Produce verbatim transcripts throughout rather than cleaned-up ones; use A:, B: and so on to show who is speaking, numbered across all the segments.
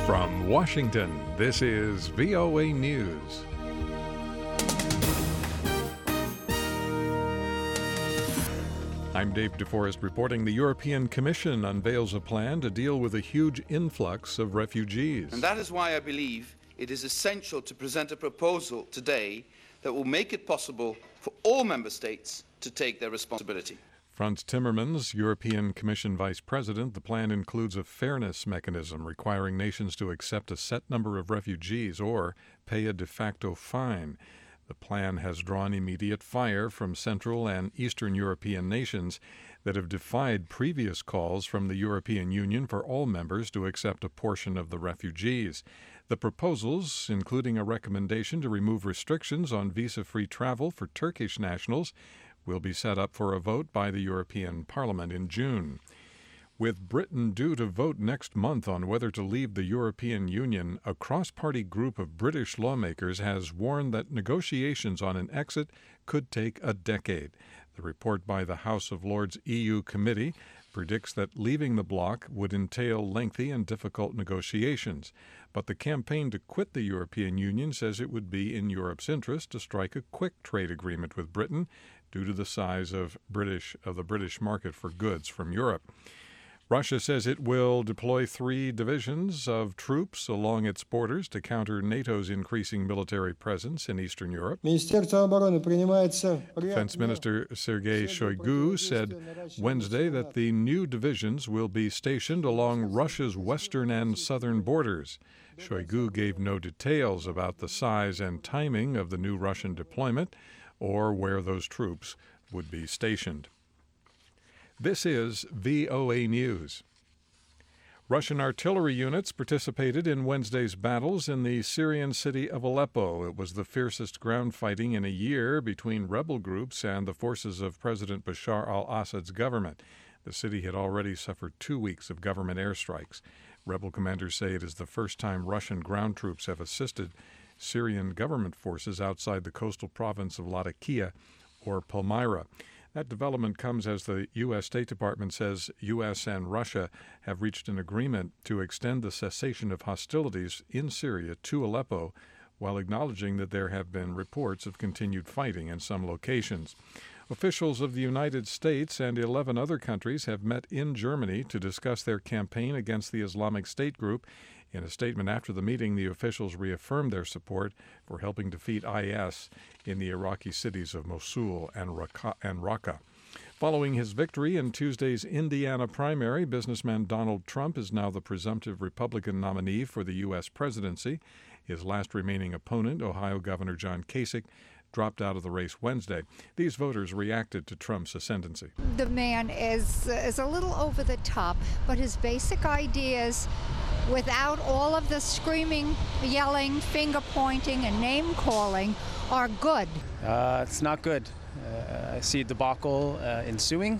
A: From Washington, this is V O A News. I'm Dave DeForest reporting. The European Commission unveils a plan to deal with a huge influx of refugees.
B: And that is why I believe it is essential to present a proposal today that will make it possible for all member states to take their responsibility.
A: Frans Timmermans, European Commission Vice President, the plan includes a fairness mechanism requiring nations to accept a set number of refugees or pay a de facto fine. The plan has drawn immediate fire from Central and Eastern European nations that have defied previous calls from the European Union for all members to accept a portion of the refugees. The proposals, including a recommendation to remove restrictions on visa-free travel for Turkish nationals, will be set up for a vote by the European Parliament in June. With Britain due to vote next month on whether to leave the European Union, a cross-party group of British lawmakers has warned that negotiations on an exit could take a decade. The report by the House of Lords E U Committee predicts that leaving the bloc would entail lengthy and difficult negotiations. But the campaign to quit the European Union says it would be in Europe's interest to strike a quick trade agreement with Britain due to the size of British of the British market for goods from Europe. Russia says it will deploy three divisions of troops along its borders to counter NATO's increasing military presence in Eastern Europe. Defense Minister Sergei Shoigu said Wednesday that the new divisions will be stationed along Russia's western and southern borders. Shoigu gave no details about the size and timing of the new Russian deployment or where those troops would be stationed. This is V O A News. Russian artillery units participated in Wednesday's battles in the Syrian city of Aleppo. It was the fiercest ground fighting in a year between rebel groups and the forces of President Bashar al-Assad's government. The city had already suffered two weeks of government airstrikes. Rebel commanders say it is the first time Russian ground troops have assisted Syrian government forces outside the coastal province of Latakia or Palmyra. That development comes as the U S. State Department says U S and Russia have reached an agreement to extend the cessation of hostilities in Syria to Aleppo, while acknowledging that there have been reports of continued fighting in some locations. Officials of the United States and eleven other countries have met in Germany to discuss their campaign against the Islamic State group. In a statement after the meeting, the officials reaffirmed their support for helping defeat I S in the Iraqi cities of Mosul and Raqqa. Following his victory in Tuesday's Indiana primary, businessman Donald Trump is now the presumptive Republican nominee for the U S presidency. His last remaining opponent, Ohio Governor John Kasich, dropped out of the race Wednesday. These voters reacted to Trump's ascendancy.
C: The man is is a little over the top, but his basic ideas, without all of the screaming, yelling, finger pointing, and name calling, are good.
D: Uh, it's not good. Uh, I see a debacle uh, ensuing,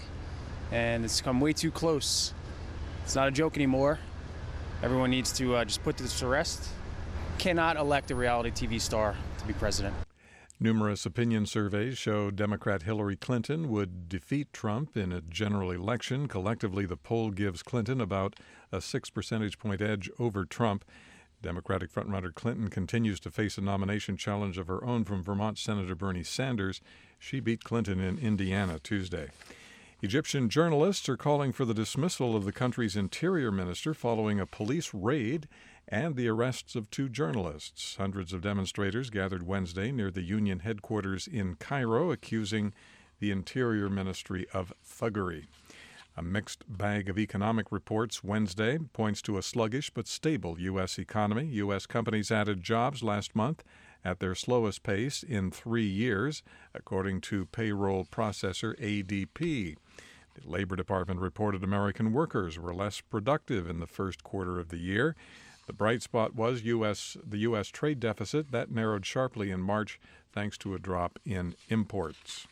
D: and it's come way too close. It's not a joke anymore. Everyone needs to uh, just put this to rest. Cannot elect a reality T V star to be president.
A: Numerous opinion surveys show Democrat Hillary Clinton would defeat Trump in a general election. Collectively, the poll gives Clinton about a six percentage point edge over Trump. Democratic frontrunner Clinton continues to face a nomination challenge of her own from Vermont Senator Bernie Sanders. She beat Clinton in Indiana Tuesday. Egyptian journalists are calling for the dismissal of the country's interior minister following a police raid and the arrests of two journalists. Hundreds of demonstrators gathered Wednesday near the union headquarters in Cairo, accusing the Interior Ministry of thuggery. A mixed bag of economic reports Wednesday points to a sluggish but stable U S economy. U S companies added jobs last month at their slowest pace in three years, according to payroll processor A D P. The Labor Department reported American workers were less productive in the first quarter of the year. The bright spot was U S the U S trade deficit. That narrowed sharply in March thanks to a drop in imports.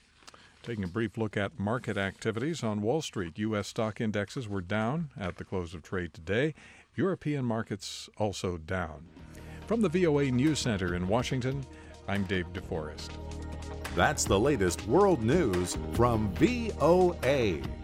A: Taking a brief look at market activities on Wall Street, U S stock indexes were down at the close of trade today. European markets also down. From the V O A News Center in Washington, I'm Dave DeForest.
E: That's the latest world news from V O A.